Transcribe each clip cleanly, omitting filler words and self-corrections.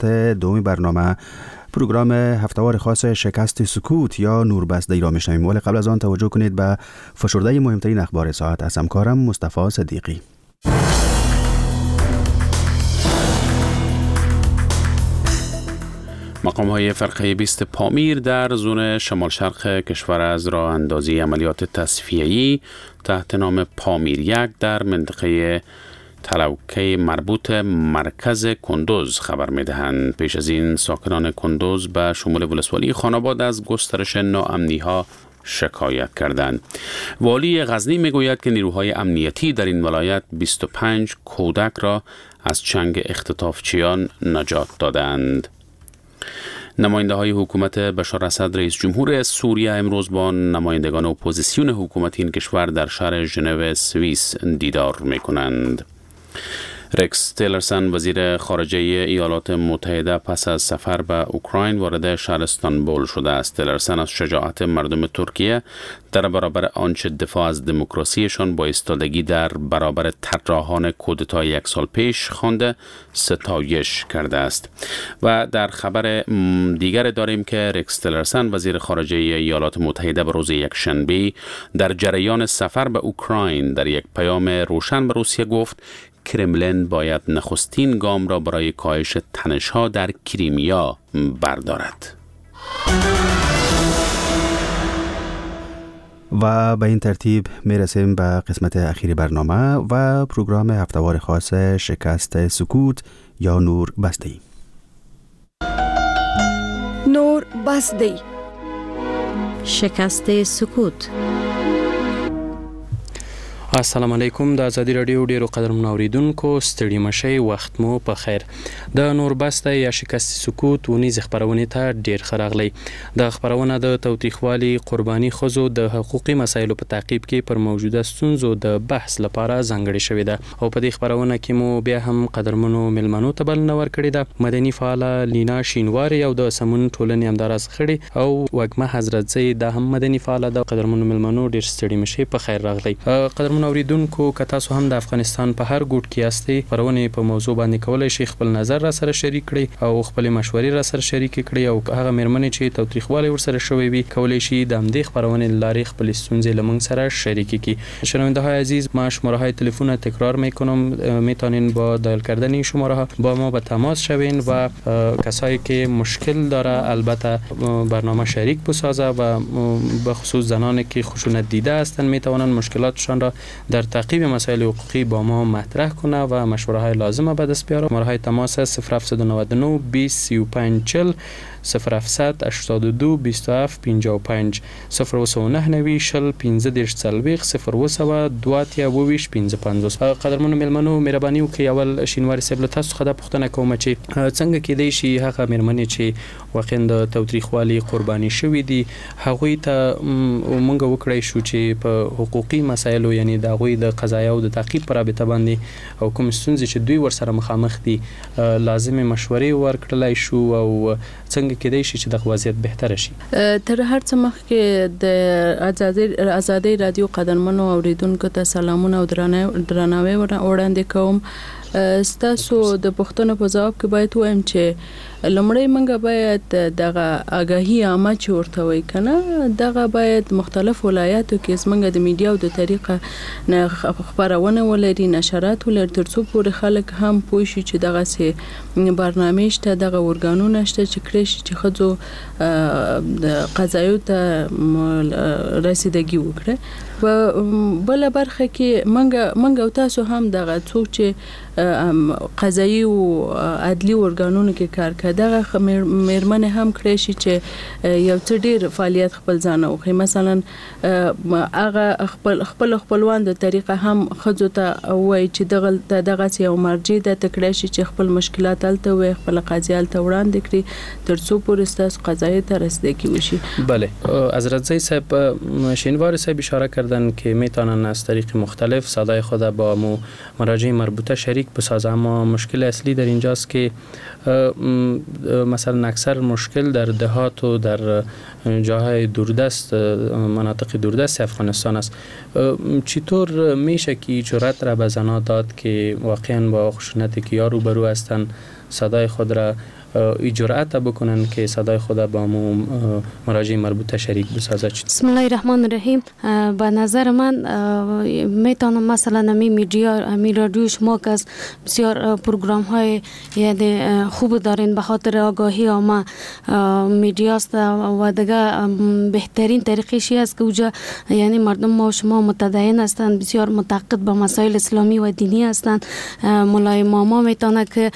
قسمت دومی برنامه پروگرام هفتهوار خاص شکست سکوت یا نوربسته ای را میشنویم، ولی قبل از آن توجه کنید به فشرده مهمترین اخبار ساعت از همکارم مصطفی صدیقی. مقام‌های فرقه 20 پامیر در زون شمال شرق کشور از راه اندازی عملیات تصفیه‌ای تحت نام پامیر 1 در منطقه تلوکه مربوط مرکز کندوز خبر می‌دهند. پیش از این ساکنان کندوز به شمول ولسوالی خاناباد از گسترش ناامنی‌ها شکایت کردند. والی غزنی میگوید که نیروهای امنیتی در این ولایت 25 کودک را از چنگ اختطافچیان نجات دادند. نماینده های حکومت بشار اسد رئیس جمهور سوریه امروز با نمایندگان اپوزیسیون حکومت این کشور در شهر ژنو سوئیس دیدار می‌کنند. رکس تیلرسن وزیر خارجه ایالات متحده پس از سفر به اوکراین وارد شهر استانبول شده است. تیلرسن از شجاعت مردم ترکیه در برابر آنچه دفاع از دموکراسیشان با ایستادگی در برابر طراحان کودتای 1 سال پیش خوانده ستایش کرده است. و در خبر دیگر داریم که رکس تیلرسن وزیر خارجه ایالات متحده به روز یکشنبه در جریان سفر به اوکراین در یک پیام روشن به روسیه گفت کرملین باید نخستین گام را برای کاهش تنش‌ها در کریمیا بردارد. و به این ترتیب میرسیم به قسمت اخیری برنامه و پروگرام هفتهوار خاص شکست سکوت یا نور بسته ای. نور بسته ای. شکست سکوت. السلام علیکم. د آزادی رادیو ډیرو قدرمنو اوریدونکو ستړي مشئ، وخت مو په خیر. د نوربسته یا شکست سکوت ونیز خبرونه ته ډیر خراغلی. د خبرونه د توتیخوالي قرباني خزو د حقوقي مسایلو په تعقیب کې پر موجوده ستونزو د بحث لپاره ځانګړې شوې ده او په دې خبرونه کې مو بیا هم قدرمنو ملمنو ته بلنه ورکړې ده. مدني فعاله لینا شینواری او د سمون ټولنې همداراز خړې او وګمه حضرت زئی د هم مدني فعاله د قدرمنو ملمنو ډیر ستړي مشئ په خیر راغلی. قدرمنو اوریدونکو که تاسو هم د افغانستان په هر ګوټ کې یاستئ، خبرونه په موضوع باندې کولای شئ خپل نظر را سره شریک کړئ او خپل مشورې را سره شریک کړئ او هغه مېرمنې چې توتریخوالی ورسره شوی وي کولای شي د همدې خبرونه لارې خپل ستونزې لمن سره شریک کړي. شنونده های عزیز، ما شماره های تلفن تکرار میکنم، میتونین با دایل کردن این شماره ها با ما به تماس شوین و کسایی که مشکل داره البته برنامه شریک بسازه و به خصوص زنانی که خشونت دیده هستند میتوانند مشکلاتشان را در تعقیب مسائل حقوقی با ما مطرح کنه و مشوره های لازم به دست بیاره. شماره های تماس 0799 20 35 40 0700 82 27 55 019 شل 15 40 0 دواتیا وویش 55. قدرمنو ملمنو مهرباني وکړئ اول شینواری صاحب له تاسو څخه د پوښتنه کوم چې څنګه کېدای شي هغه مېرمنې چې واقعا د توتریخوالي قرباني شوې دي هغوی ته مونږ وکړای شو چې په حقوقي مسایلو یعنی د هغوی د قضایا او د تعقیب پر رابطه باندې او کوم ستونزې چې دوی ورسره مخامخ دي لازمي مشورې ورکړلای شو او څنګه کېدای شي چې د وضعیت بهتر شي. تر هر څه مخکې د آزادۍ رادیو قدرمنو اوریدونکو ته سلامونه او درناوی وړاندې کوم. ستاسو د پوښتنو په جواب کې باید وایم چې لمړی منګه باید دغه آگاهی عامه چې ورته وای کنه دغه باید مختلف ولایاتو کې زمونږ د میډیا او د طریقه نه خبرونه ولري، نشرات ولري، ترڅو پورې خلک هم پوه شي چې دغه سي برنامه شته، دغه ورګانونه شته چې کړی شي چې خځو قضایو ته رسیدګي وکړي. په بل برخه کې منګه او تاسو هم دغه څوک چې قضایي او عدلي ورګانونو کې کار کوي دغه مېرمنې هم کړی شي چې یو څه ډیر فعالیت خپل ځان وکړي. مثلا هغه خپلوان د طریقه هم خځو ته وایي چې دغه یو مرجع د تکړه شي چې خپل مشکلات الته وي، خپل قضیه الته وړاندې کړي ترڅو پورې ستاسو قضایي ته رسیدگی وشي. بله، حضرت زئی صاحب شینواری صاحب اشاره کردن که میتونن از طریق مختلف صدای خود با مراجع مربوطه شریک بسازن، اما مشکل اصلی در اینجاست که مثلا اکثر مشکل در دهات و در جاهای دوردست مناطق دوردست افغانستان است. چطور میشه که جرأت را به زنان داد که واقعا با خشونتی که یا روبرو هستند صدای خود را جرأت بکنن که صدای خود با مراجع مربوطه شریک بسازد. بسم الله الرحمن الرحیم. به نظر من میتونم مثلا می رادیو شما که از بسیار پروگرام های یعنی خوب دارین به خاطر آگاهی عامه میدیاست و دیگه بهترین طریقشی است که اوجا یعنی مردم ما شما متدین هستند، بسیار معتقد به مسائل اسلامی و دینی هستند. مولای ماما میتونه که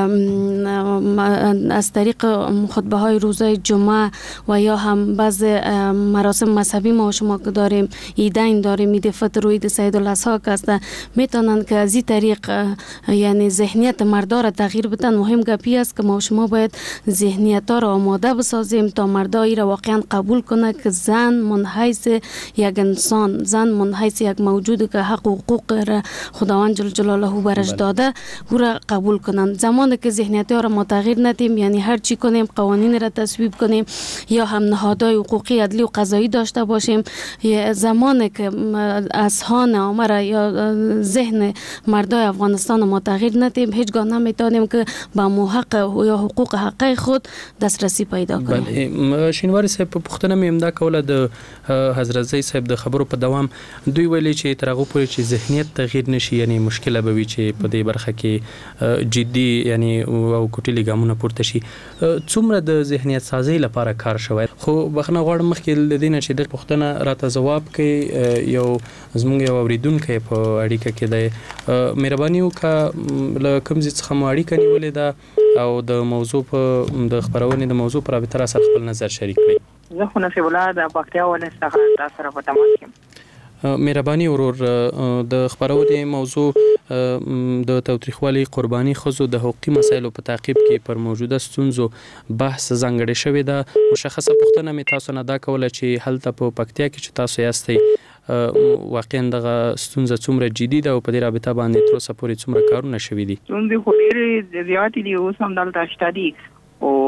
از طریق خطبه های روزهای جمعه و یا هم بعض مراسم مذهبی ما شما که داریم، عیدین داریم، عید فطر و عید سعید الاضحی که است، میتونن که از این طریق یعنی ذهنیت مردا را تغییر بدن. مهم گپی است که ما شما باید ذهنیت ها را آماده بسازیم تا مردا ای را واقعا قبول کنه که زن من حیث یک انسان، زن من حیث یک موجود که حق و حقوق را خداوند جل جلاله برش داده او را قبول کنن. زمانی که ذهنیت ها را ما تغییر ندیم، یعنی هر چی کنیم قوانین را تصویب کنیم یا هم نهادهای حقوقی عدلی و قضایی داشته باشیم، زمانی که اذهان عامه یا ذهن مردای افغانستان ما تغییر ندیم، هیچگاه نمیتونیم که با حق یا حقوق حقای خود دسترسی پیدا کنیم. بله، شینواری صاحب په پوښتنه مې همدا کوله د حضرت زئی صاحب د خبرو په دوام دوی ویلي چې تر هغه پورې چې ذهنیت تغییر نشي، یعنی مشکله به وي چې په دې برخه کې جدي یعنی او کوټلي ګامونه پورته شي. څومره د ذهنیت سازي لپاره کار شوی؟ خو بخنه غواړم مخکې د دې نه چې د پوښتنه راته جواب کوي یو زموږ یو اوریدونکی په اړیکه کې دی. مهرباني وکړه له کوم ځای څخه مو اړیکه نیولې ده او د موضوع په د خبرونې د موضوع پر رابطه سره خپل نظر شریک کړئ. زه خو نصیب الله د پکتیا ولایت څخه تاسو سره په تماس یم. مهرباني ورور، د خبرونې موضوع د تاوتریخوالي قرباني ښځو د حقوقي مسایلو په تعقیب کې پر موجوده ستونزو بحث ځانګړی شوی ده. مشخصه پوښتنه مې تاسو نه دا کوله چې هلته په پکتیا کې چې تاسو یاستئ واقعا دغه ستونزه څومره جدي ده او په دې رابطه باندې تر اوسه پورې څومره کارونه شوي دي؟ ستونزې خو ډېرې زیاتې دي، اوس هم دلته شته دي او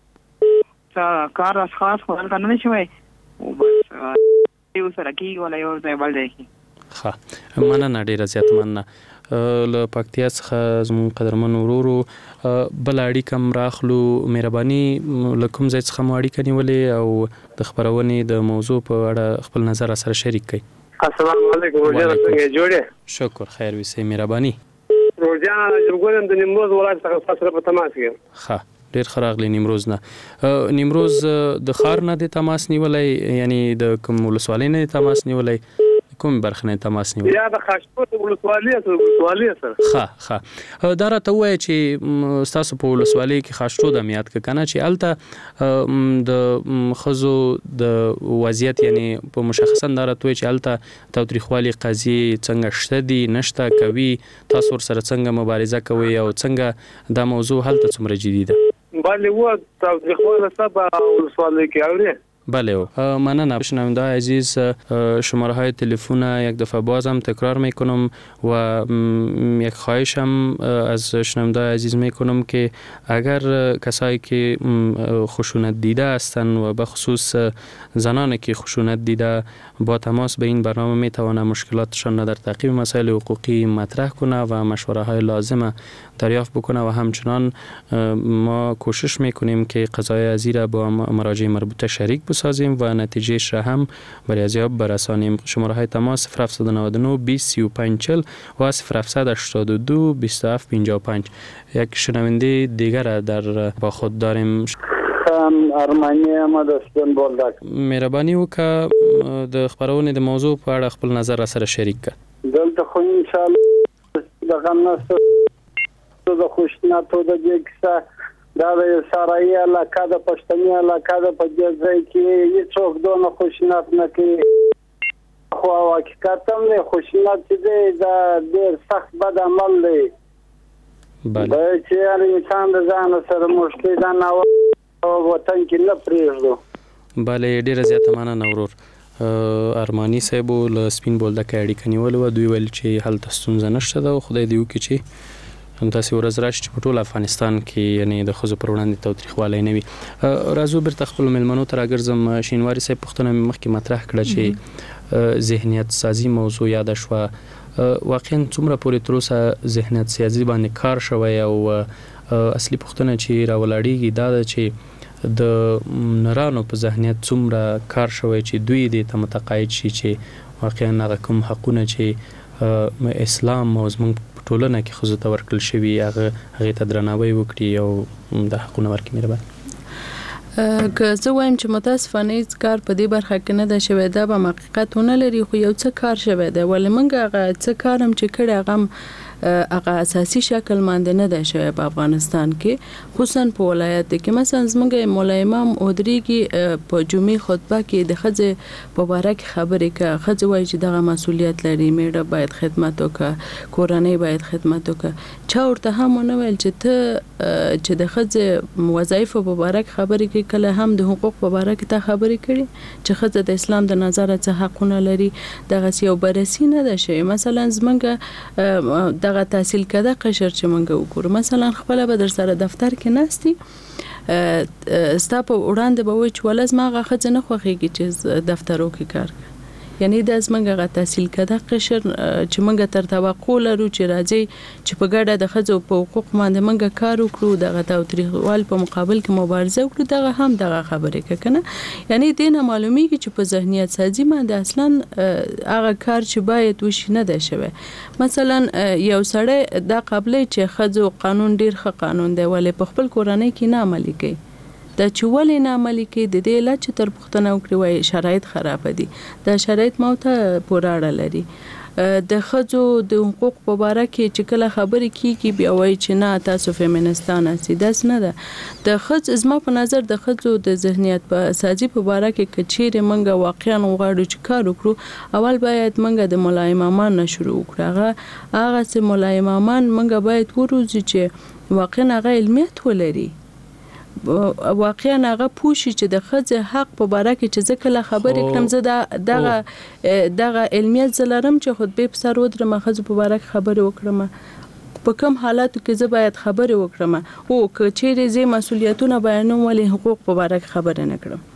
کار از خاص خو دلته نه شوی او بس یو سره کېږي ولا یو ځای بل ځای کې. ښه، مننه، ډېره زیاته مننه. له پکتیا څخه زموږ قدرمن ورورو بل اړیکه هم راخلو. مهرباني له کوم ځای څخه مو اړیکه نیولې او د خبرونې د موضوع په اړه خپل نظر سره شریک کړئ. السلام علیکم ورجانه، څنګه جوړې؟ شکر، خیر وي. مهرباني ورجانه، زه د نیمروز ولایت څخه تاسو سره په تماس یم. ښه، ډېر ښه راغلی. نیمروز نه، نیمروز د ښار نه د تماس نیولی، یعنی د کوم ولسوالۍ نه تماس نیولی، کوم برخه نه تماس نیولی؟ یا د خاشټو ولسوالۍ سره. ښه، دا راته ووایه چې ستاسو په ولسوالۍ کې خاشټو د میاد که کنه چې هلته د ښځو د وضعیت یعنی په مشخصا دا راته ووایه چې هلته تاوتریخوالي قضیې څنګه شته دي نشته کوي، تاسو ورسره څنګه مبارزه کوئ او څنګه دا موضوع هلته څومره جدي ده؟ بله، و تاوتریخوالی شته په ولسوالۍ کې اورې؟ بله، مننه شنونده عزیز. شماره های تلفن یک دفعه بازم تکرار میکنم و یک خواهشم از شنونده عزیز میکنم که اگر کسایی که خشونت دیده هستند و به خصوص زنانی که خشونت دیده با تماس به این برنامه میتوانه مشکلاتشان را در تعقیب مسائل حقوقی مطرح کنه و مشوره های لازمه دریافت بکنه و همچنان ما کوشش میکنیم که قضای ازی را با مراجع مربوطه شریک بسازیم و نتیجهش را هم برای ازیاب برسانیم. شماره های تماس 0799 20 35 40 و 0782 27 55. یک شنونده دیگر در با خود داریم. ارمانی احمد اسپن بولدک. مهرباني وکړه د خبرونې د موضوع په اړه خپل نظر را سره شریک کړه. دلته خو ان شاء الله د غنسته د خوشناتو د کیسه دا د سارای علاقه د پښتني علاقه د په ځای کې هیڅوک دونه خوشنات نه کوي. خو حقیقت هم نه خوشنات دي دا ډېر سخت بد عمل دی. بله، چې هر انسان د ځان سره مشکل ده نه وطن کې نه پرېږدو. بله، ډېره زیاته مننه ورور. ارماني صاحب له سپین بولدک اړیکه نیولې وه. دوی ویل چې هلته ستونزه نشته ده او خدای دې وکړي چې همداسې ورځ راشي چې په ټول افغانستان کې یعنی د ښځو پر وړاندې تاوتریخوالی نه وي. راځو بیرته خپلو میلمنو ته راګرځم. شینواري صاحب پوښتنه مې مخکې مطرح کړه چې ذهنیت سازي موضوع یاده شوه. واقعا څومره پورې تر اوسه ذهنیت سازي باندې کار شوی او اصلي پوښتنه چې راولاړېږي دا ده چې د نرانو په ذهنیت څومره کار شوی چې دوی دې ته متقاعد شي چې واقعا هغه کوم حقونه چې اسلام او زموږ په ټولنه کې ښځو ته ورکړل شوي هغې ته درناوی وکړي او د حقونه ورکړي. مهرباني. که زه وایم چې متاسفانه هیڅ کار په دې برخه کې نه ده شوی دا به حقیقت ونه لري، خو یو څه کار شوی دی ولې موږ هغه څه کار هم چې کړی هغه اساسي شکل باندې نه ده شوی په افغانستان کې، خصوصا په ولایت کې. مثلا زموږ مولا امام اودريږي په جمعې خطبه کې د ښځې په باره کې خبرې کوي. ښځه وایي چې دغه مسؤلیت لري، میړه باید خدمت وکړي، کورنۍ باید خدمت وکړي. چا ورته هم ونه ویل چې ته چې د ښځې وظایف په باره کې خبرې کوي، کله هم د حقوق په باره کې تا خبرې کړي چې ښځه د اسلام د نظر څخه حقونه لري. دغه یو بررسي نه ده شوی. مثلا زمونږ دغه تحصیل کده قشر چې مونږ وګورو، مثلا خپل به در سره دفتر کې ناستی ستا په وړاندې به وي چې ولز ما غا ښځه نه خوښیږي چې دفترو کې کار کوي. یعنی د زمونږ غا تحصیل کده قشر چې مونږ تر توقع لرو چې راځي چې په ګډه د ښځو په حقوق باندې مونږ کار وکړو، دغه تاوتریخوال په مقابل کې مبارزه وکړو، دغه هم دغه خبرې کوي کنه. یعنی دینه معلومیږي چې په ذهنیت سازي باندې اصلا هغه کار چې باید وشي نه ده شوی. مثلا یو سړی دا قبلې چې ښځو قانون ډیر ښه قانون دی ولې په خپل کورنۍ کې نه عملي کوي. دا چې ولې نه عملي کوي د دې علاج تر پوښتنه وکړي وای شرایط خراب دي. دا شرایط موته پورې اړه لري. د ښځو د حقوق په باره کې چې کله خبرې کیږي بیا وایي چې نه تاسو فیمینستان یاست. داس نه ده. د ښځو زما په نظر د ښځو د ذهنیت په سازي په باره کې کچېره منګه واقعا غواړو چې کار وکړو، اول باید منګه د مولا امامان نه شروع وکړو. هغه چې مولا امامان منګه باید وروزي چې واقعا هغه علمیت ولري، واقعا هغه پوښي چې د ښځې حق په باره کې چې زه کله خبرې کړم زه دغه علمیت زلرم چې خطبه په سر ودرم ښځو په باره کې خبرې وکړم، په کوم حالاتو کې زه باید خبرې وکړم، او که چیرې زه مسؤلیتونه بیانوم ولې حقوق په باره کې خبرې نه کړم.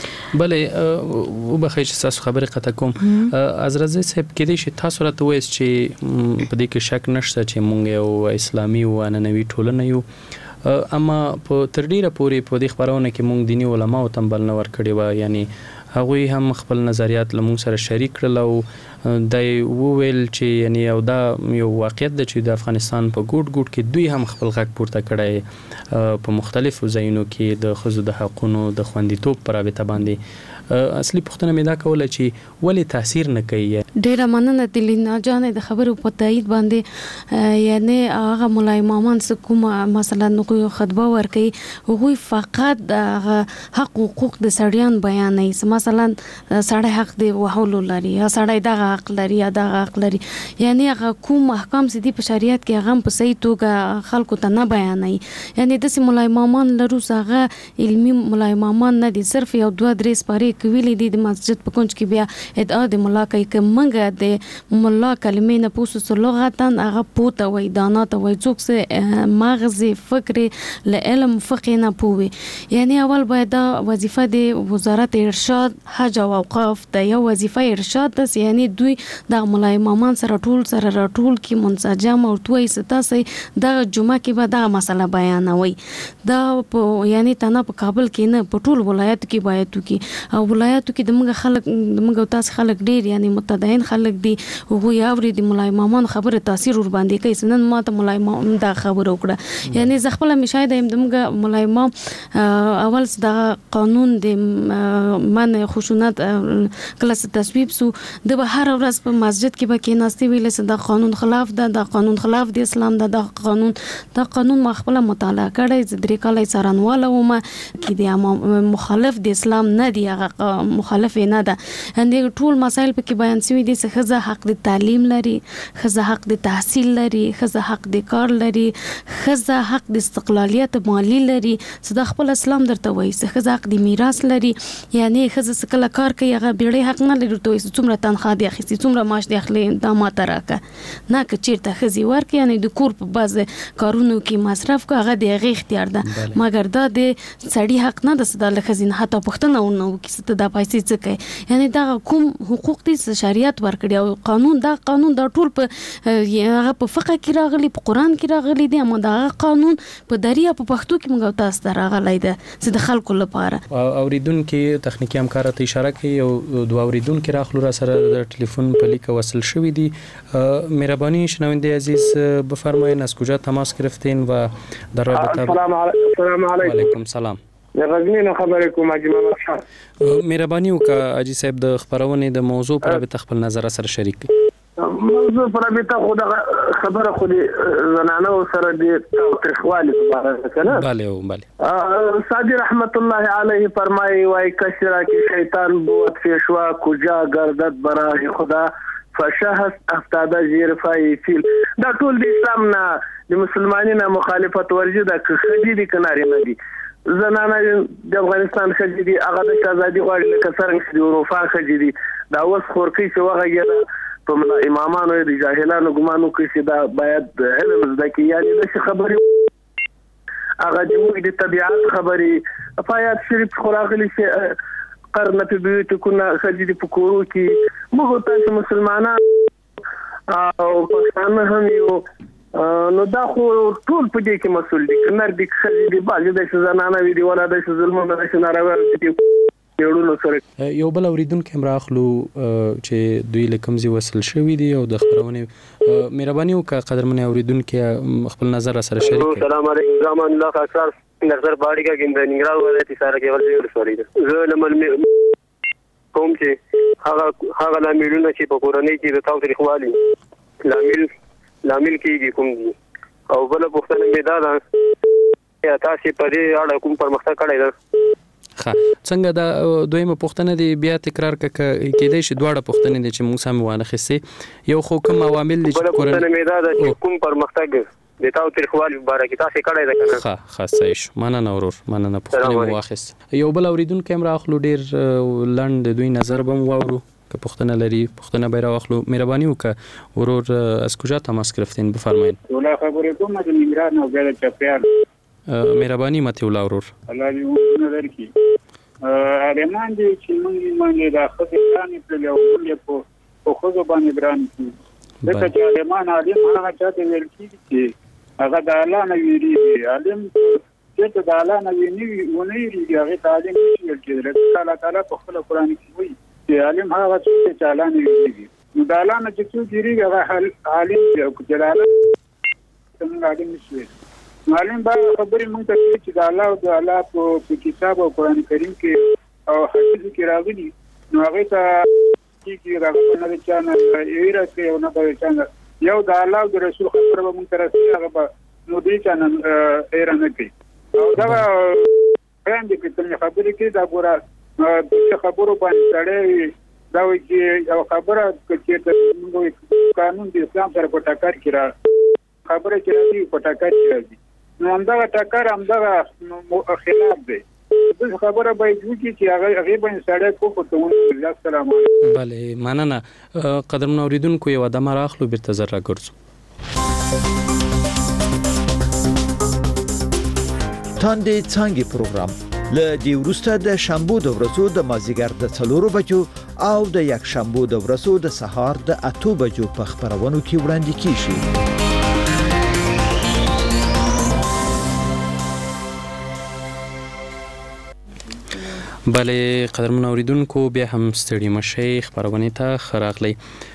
بلې وبخښئ چې تاسو خبرې قطع کوم. عزرازي صاحب کېدای شي تاسو راته وایئ چې په دې کې شک نشته چې موږ یو اسلامي او عنعنوي ټولنه یو، اما په تر ډیره پورې په دې خبرونه کې موږ دیني علما او تنبل نه ورکړي و، یعنی هغوی هم خپل نظریات له موږ سره شریک کړل او دای وویل چې یعنی او دا یو واقعیت ده چې د افغانستان په ګوټ ګوټ کې دوی هم خپل غږ پورته کړی په مختلفو ځایونو کې د ښځو د حقونو د خوندیتوب پر رابطه باندې. اصلي پوښتنه مې دا کوله چې ولې تاثیر نه کوي. ډیره مننه د لینا جانې د خبرو په تایید باندې. یعنی هغه مولا امامان څه کومه مثلا نو خطبه ورکوي هغوی فقط د حق حقوق د سړیان بیانوي، مثلا سړی حق دی وهلو لري یا سړی دغه حق لري یا دغه حق لري، یعنی هغه کوم احکام چې دي په شریعت کې هغه په صحیح توګه خلکو ته نه بیانوي. یعنی داسې مولا امامان لرو هغه علمي مولا امامان نه دي، صرف یو دوه درې سپارې ویلي دي د مسجد په کونج کې بیا ادعا د مولا کوي که منګه د مولا کلمې نه پوسو لغتا هغه پوته وای دانا ته وای څوک سه مغز فکر له علم فقه نه پوي. یعنی اول باید دا وظیفه د وزارت ارشاد حج او اوقاف د یو وظیفه ارشاد ده، یعنی دوی د مولا امامان سره ټول کې منسجم او توي ستاسي د جمعه کې به دا مسله بیانوي. دا یعنی تنه په کابل کې نه په ټول ولایت کې باید کی او ولایتو کې د موږ خلک د موږ تاسو خلک ډیر یعنی متدین خلک دي، هغه یاوري د مولا امامان خبره تاثیر ور باندې کوي. سنن ماته مولا امام دا خبره وکړه، یعنی زه خپل مشاهده يم د موږ مولا امام اول د قانون د من خشونت کلاس تصویب سو د هر ورځ په مسجد کې به کې ناستي ویل چې د قانون خلاف ده، د قانون خلاف د اسلام ده، د قانون مخبله مطالعه کړی د درې کال سرانواله و ما کې د مخالف د اسلام نه دی، هغه مخالف نه ده. اندې ټول مسایل په کې بیان شوی دي چې ښځه حق د تعلیم لري، ښځه حق د تحصیل لري، ښځه حق د کار لري، ښځه حق د استقلالیت مالی لري، چې د خپل اسلام درته وایي چې ښځه حق د میراث لري. یعنی ښځه کله کار کوي هغه بیړۍ حق نه لري ته څومره تنخواه دی اخیستي څومره معاش دی اخلي دا ماته راکه نه که چیرته ښځې ورکړي، یعنی د کور په بعض کارونو کې مصرف کوي هغه د هغې اختیار ده، مګر دا د سړي حق نه ده چې دا له ښځې نه حتی پوښتنه ونه وکړي تاسو ته د پیسې څه کوي یعنی دا کوم حقوق دي شریعت ورکړي او قانون دا ټول په هغه په فقه کې راغلي په قران کې راغلي دي اما دا قانون په دریا په پښتو کې موږ تاسو ته راغلی ده چې د خلکو لپاره اوریدونکو تخنیکی همکارانو ته اشاره کوي او دوه اوریدونکو راخلو را سره د ټلیفون په لیک وصل شوی دي مهربانی شنونده عزیز بفرمایید از کجا تماس گرفتین و در رابطه السلام علیکم وعلیکم سلام غزنین خبرې کوم حاجی محمد شاه مهرباني وکړه حاجی صاحب د خبرونې د موضوع پر اړه خپل نظر سره شریک کړئ موضوع پر اړه خبره خو دې زنانه سره دې تاریخوالي په اړه کنه بله سادی رحمت الله علیه فرمایي وای کشرا کی شیطان بوت فیشوا کجا گردت برای خدا فشهس افتاده زیر فای فیل دا ټول د اسلام نه د مسلمانانو مخالفت ورجه د خدي دي کناري نه دي زنانه د افغانستان خدي دي هغه د آزادي غواړي لکه څنګه چې اروپا خدي دي دا اوس خورکی چې وغږیږي په امامانو د جاهلانو ګمانو کې چې دا باید علم زده کی یعنی د خبرې هغه د طبيعت خبرې افایات شریف خراغلی چې قرن په بیوتکونه خدي د پکورو کې موږ تاسو مسلمانان او پښتانه هم یو نو دا خو ټول په دې کې مسؤل دي کنر دي خدي د باندې د زنانه وی دی ولا د ظلم نه شناروي یوړو سره یو بل اوریدونکو هم راخلو چې دوی لکمزي وصل شوی دي او د خبرونه مهرباني وکړه قدرمن اوریدونکو خپل نظر سره شریک کړئ السلام علیکم زمان الله خاص نظر باډی کا ګند ننګرهار ولایت سره کې ورځي سوري زه لمل کوم چې هغه لاملونه چې په کورنۍ کې د تاوتریخوالي لامل کېږي کوم دي او بل پوښتنه مې دا ده یا تاسو په دې اړه کوم پرمختګ کړی ده څنګه دا دویمه پوښتنه دی بیا تکرار کېدای شي دواړه پوښتنې دي چې موږ سم وانه خسي یو خو کوم عوامل دي چې کورنۍ مې دا ده کوم پرمختګ د تاوتریخوالي مبارک تاسو کړی ده کنه خاصه شو مننه ورور مننه پوښتنه مو واخیست یو بل اوریدونکو هم راخلو ډیر لند دوی نظر بم واورو که پوښتنه لري پوښتنه به راخلو مهرباني وکړه ورور از کجا تماس گرفتین بفرمایید ولا خبرې کوم د ننګرهار نو غیر چپیان مهرباني مته ولا ورور الله دې ونه درکې ارمان دي چې موږ دا خدای په یو په خو باندې ګران دي دا چې ارمان عالم هغه چاته ویل کیږي هغه د الله نه ویری عالم چې د الله نه ویری ونی هغه تعلیم نشي کېدل الله تعالی په خپل قران کې وایي چې عالم هغه چې الله نه ویری نو د الله نه چې کیږي هغه عالم دی او جلال څنګه عالم نشي معلم با خبرې مونږ ته چې د الله او د الله په کتاب او قران کریم کې او حدیث کې راغلي نو هغه ته چې راغلی نه چانه ایره کې او نه به چانه یو د الله او د رسول خبره به مونږ ته راځي هغه به نو دې چانه ایره نه کوي او دا باندې کې څنګه خبرې کې دا ګوره د خبرو باندې سره دا وایي چې یو خبره چې موږ قانون د اسلام سره په ټکر کې را خبره کې راځي په ټکر کې راځي نو همدغه ټکر همدغه خلاف دی د خبره باید وکړي چې هغه باندې سړی کوو ته السلام علیکم بله مننه قدرمن اوریدونکو یو ادمه راخلو بیرته زر راګرځو تاندې څنګه پروګرام له دې وروسته د شنبه د ورځو د مازیګر د 4 بجو او د یک شنبه د ورځو د سهار د 8 بجو په خبرونو کې وړاندې کیږي بله قدرمن اوریدونکو بیا هم ستړي مشي خبرونه ته خراغلی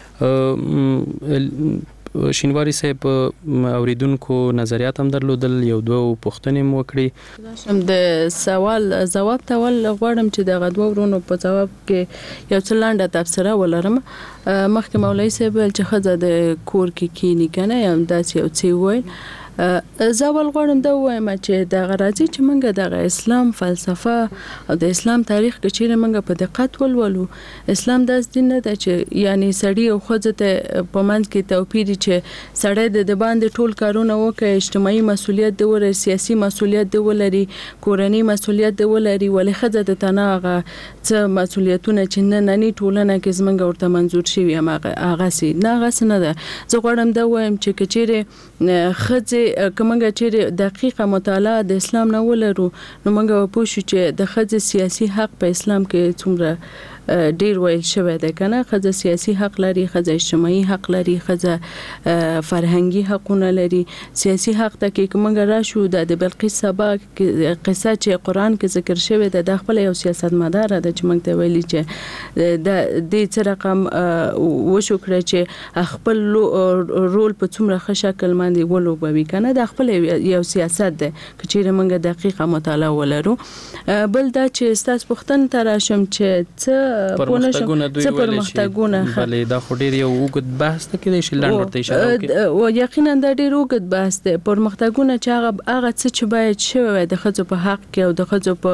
شینواری صاحب اوریدونکو نظریات هم درلودل یو دوه پوښتنې مو وکړي د سوال جواب ته ول غواړم چې د غدو ورونو په جواب کې یو څه لاندې تفسیره ولرم مخکې مولوی صاحب چې خزه د کور کې کینی کنه یم داسې یو څه وای زاول غواړم دا وایم چې د غراضي چې منګه د اسلام فلسفه او د اسلام تاریخ کې چې منګه په دقت ولولو اسلام د دین نه چې یعنی سړی او خځه ته په منځ کې توپیر چې سړی د باندې ټول کارونه وکړي اجتماعي مسولیت دی ولري سیاسي مسولیت دی ولري کورنۍ مسولیت دی ولري ولې خځه د تناغه څه مسولیتونه چې نه نني ټولنه کې زمنګ ورته منزور شي هغه سي نه غس نه ده زه غواړم دا وایم چې کچېره خځه ولی کومه چې دقیقه مطالعه د اسلام نه ولرو نو موږ پوه شو چې د ښځې سیاسي حق په اسلام کې څومره ډیر ویل شوی دی کنه. ښځه سیاسي حق لري، ښځه اجتماعي حق لري، ښځه فرهنګي حقونه لري. سیاسي حق ته کې کومه راشو د بلقیس سبا قصه چې قران کې ذکر شوی دی د خپل یو سیاستمدار د چې موږ ته ویلي چې د دې څه رقم وشو کړ چې خپل رول په څومره ښه شکل باندې ولوبوي کنه. د خپل یو سیاست دی چې موږ دقیقه مطالعه ولرو. بل دا چې استاس پښتن تراشم چې څه پرمختګونه دوی ولې دا خو ډیر یو وګد بحث ته کې شي لاندې ورته اشاره وکړي او یقینا دا ډیر وګد بحث دی. پرمختګونه چې هغه څه چې باید شوی د ښځو په حق کې او د ښځو په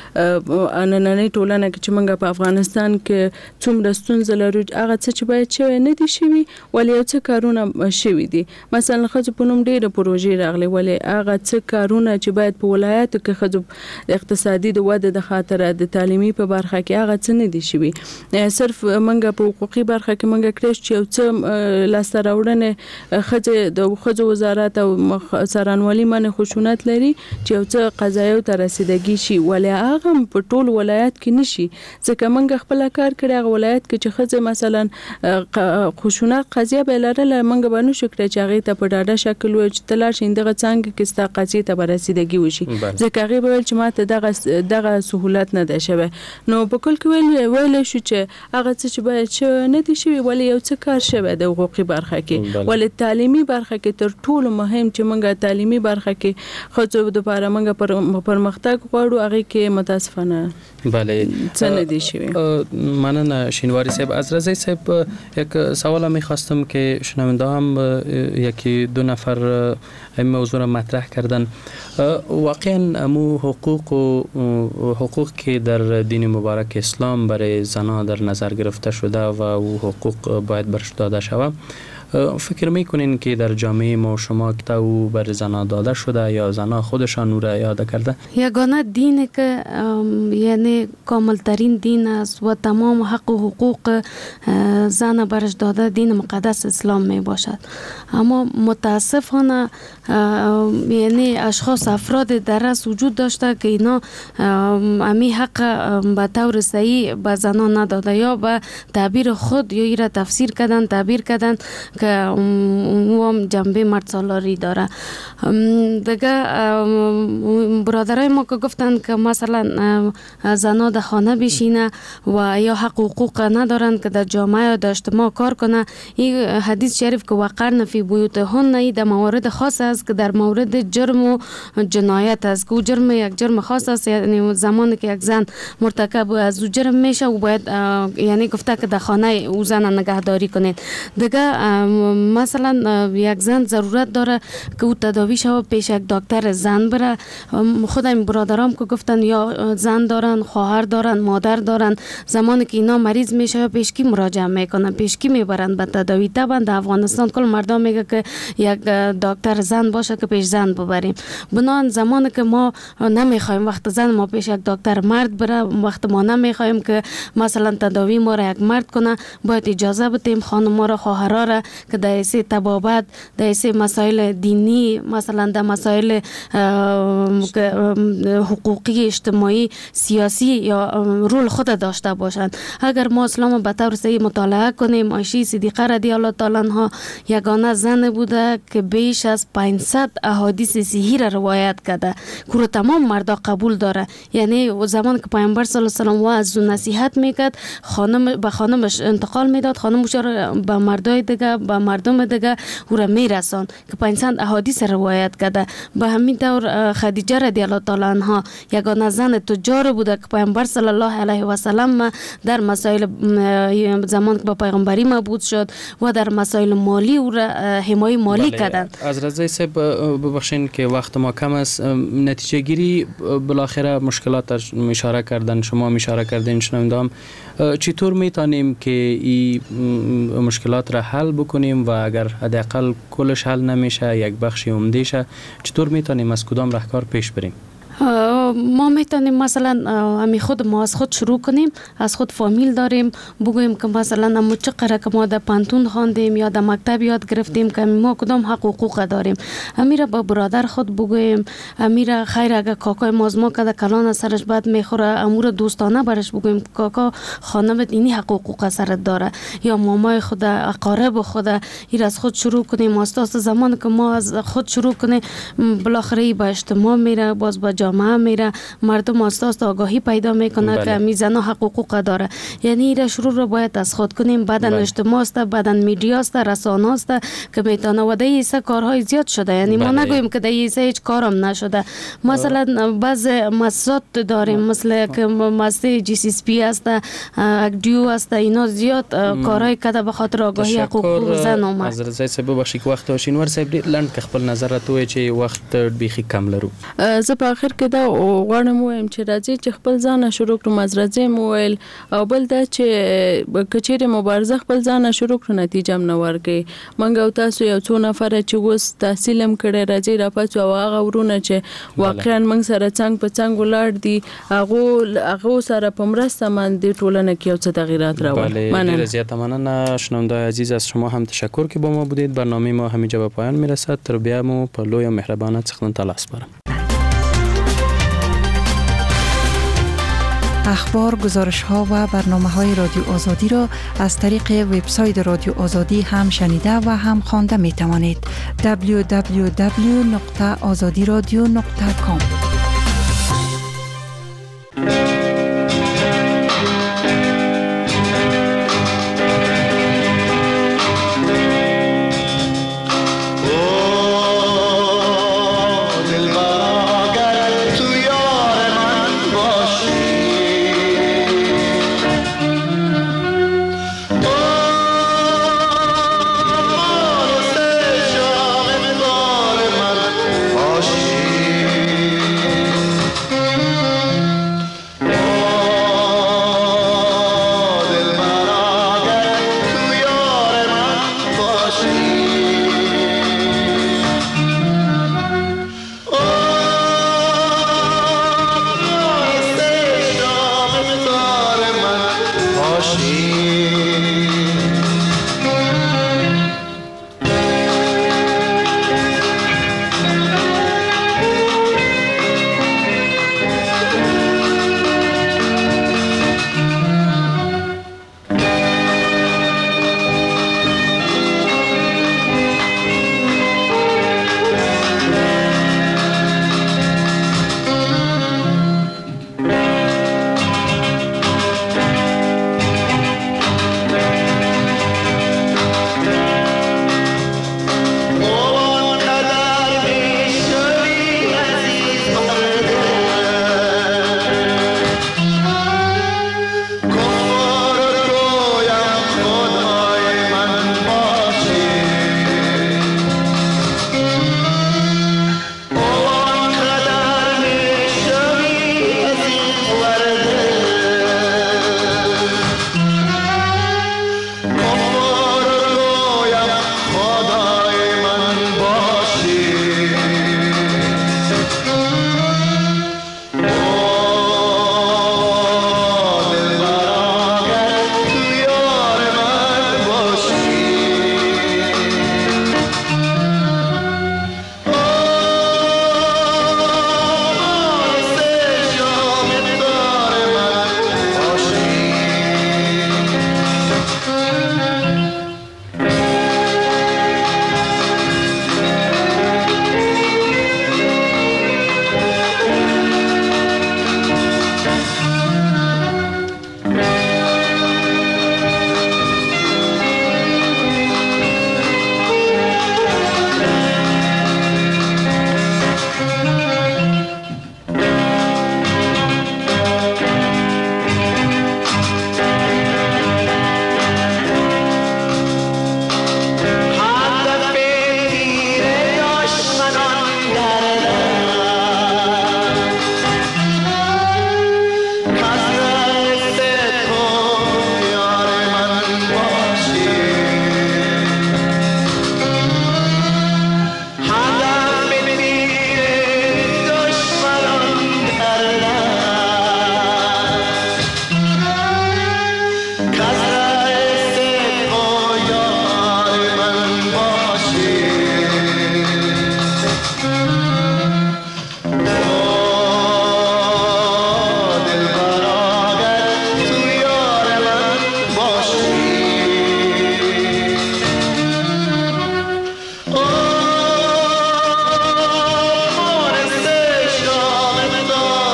نننۍ ټولنه کې چې موږ په افغانستان کې څومره ستونزې لرو هغه څه چې باید شوی نه دي شوی ولې یو څه کارونه شوی دي. مثلا ښځو په نوم ډیره پروژې راغلي ولې هغه څه کارونه چې باید په ولایتو کې ښځو اقتصادي د وده د خاطر د تعلیمي په برخه کې هغه څه نه دي شوی. صرف منګه په حقوقي برخه کې منګه کړی چې یو څه لاسته راوړنې ښځو وزارت او څارنوالي باندې خشونت لري چې یو څه قضایو ته رسیدګي شي ولې هغه په ټول ولایت کې نشي. ځکه منګه خپل کار کړی هغه ولایت کې چې ښځه مثلا خشونت قضیه به لرله منګه باندې شکر چې هغه ته په ډاډه شکل و چې تلار شیندغه څنګه کې ستا قضیه ته رسیدګي وشي. ځکه هغه به چې ماته دغه سہولت نه ده شوی. نو په کل کې ویل شو چې هغه څه چې باید شو نه دي شوی ولې یو څه کار شوی د حقوقي برخه کې ولې تعلیمي برخه کې تر ټولو مهم چې موږ تعلیمي برخه کې خو د لپاره موږ پرمختګ غواړو هغه کې متاسفانه بله څه نه دي شوی. مننه شینواری صاحب. از رضای صاحب یک سوال می‌خواستم که شنونده هم یکی دو نفر این موضوع را مطرح کردن. واقعا امو حقوق که در دین مبارک اسلام برای زنان در نظر گرفته شده و او حقوق باید برش داده شود فکر میکنین که در جامعه ما شما که او بر زنان داده شده یا زنان خودشان او را یاد کرده؟ یگانه دینی که یعنی کامل ترین دین است و تمام حق و حقوق زن برش داده دین مقدس اسلام می باشد. اما متاسفانه یعنی اشخاص افراد در از وجود داشته که اینا امی حق به طور صحیح به زنان نداده یا به تعبیر خود یا ایره تفسیر کردن تعبیر کردن که هم جنبه مرد داره. دیگه برادرای ما که گفتن که مثلا زنا در خانه بشینه و یا حق حقوق ندارن که در جامعه یا در اجتماع کار کنه. این حدیث شریف که وقرن فی بیوتهن در موارد خاص است که در مورد جرم و جنایت است که جرم یک جرم خاص است. یعنی زمانی که یک زن مرتکب از او جرم میشه و باید یعنی گفته که در خانه او زن نگهداری کنید. دیگه مثلا یک زن ضرورت داره که او تداوی شود پیش یک دکتر زن بره. خود این برادرام که گفتن یا زن دارن خواهر دارن مادر دارن زمانی که اینا مریض میشه یا پیش کی مراجعه میکنن پیش کی میبرن به تداوی. طبعا در افغانستان کل مردم میگه که یک دکتر زن باشه که پیش زن ببریم. بنان زمانی که ما نمیخوایم وقت زن ما پیش یک دکتر مرد بره وقت ما نمیخوایم که مثلا تداوی ما را یک مرد کنه باید اجازه بدیم خانم ما را خواهرها را که در ایسی تبابت در ایسی مسائل دینی مثلا در مسائل حقوقی اجتماعی سیاسی یا رول خود داشته باشند. اگر ما اسلام به طور صحیح مطالعه کنیم عایشه صدیقه رضی الله تعالی عنها یگانه زن بوده که بیش از 500 احادیث صحیح را روایت کرده که تمام مردا قبول داره. یعنی زمان که پیامبر صلی الله علیه و آله واعظ و نصیحت میکرد خانم به خانمش انتقال میداد خانمش را به مردای دیگه به مردم دیگه او را میرسان که 500 احادیث روایت کرده. به همین طور خدیجه رضی الله تعالی عنها یگانه زن تجار بوده که پیامبر صلی الله علیه و سلم در مسائل زمان که با پیغمبری مبعوث شد و در مسائل مالی او را حمایت مالی کردند. از رضای صاحب ببخشید که وقت ما کم است. نتیجه گیری بالاخره مشکلات اشاره کردن شما اشاره کردین شنوندم چطور میتونیم که این مشکلات را حل بکنیم و اگر حداقل کلش حل نمیشه یک بخشی عمده شه چطور میتونیم از کدام راهکار پیش بریم؟ ما میتونیم مثلا همی خود ما از خود شروع کنیم، از خود فامیل داریم، بگوییم که مثلا ما چقدر که ما در پانتون خواندیم یا در مکتب یاد گرفتیم که ما کدام حقوق داریم، امیره با برادر خود بگوییم، امیره خیر اگر کاکای ما که کلان سرش بعد میخوره امور دوستانه برش بگوییم کاکا خانمت اینی حقوق سرت داره، یا مامای خود اقارب خود این از خود شروع کنیم. استاد زمان که ما از خود شروع کنیم بالاخره با اجتماع میره، باز با جامعه میره، مردم استاد آگاهی پیدا میکنه که میزنا حقوق داره. یعنی این شروع رو باید از خود کنیم. بعدن اجتماع است، بعدن میدیا است، رسانه است که میتونه و در ایسا کارهای زیاد شده. یعنی ما نگوییم که در ایسا هیچ کارم نشده. مثلا بعض مسات داریم مثل که مسته GCSP است، اکدیو است، اینا زیاد کارهای کده به خاطر آگاهی حقوق زن اومد. از رضای صاحب بخشی که وقت هاشین ور صاحب لند که خپل نظر توی چې وخت بیخي کم لرو. زه په اخر کې دا غواړم وایم چې راځي چې خپل ځان شروع کړو. مزرځي مویل او بل دا چې کچېره مبارزه خپل ځان شروع کړو نتیجه هم نه ورکړي. منګ او تاسو یو څو نفر چې اوس تحصیل هم کړی راځي را پاتو او هغه ورونه چې واقعا موږ سره څنګ په څنګ ولاړ دي هغه سره په مرسته باندې ټولنه کې یو څه تغییرات راوړي. مننه. زیات مننه شنونده‌های عزیز، از شما هم تشکر که با ما بودید. برنامه ما همینجا به پایان میرسد. تر بیا مو په لوی مهربانه څخه تلاس برم. اخبار، گزارش‌ها و برنامه‌های رادیو آزادی را از طریق وبسایت رادیو آزادی هم شنیده و هم خوانده می‌توانید. www.azadiradio.com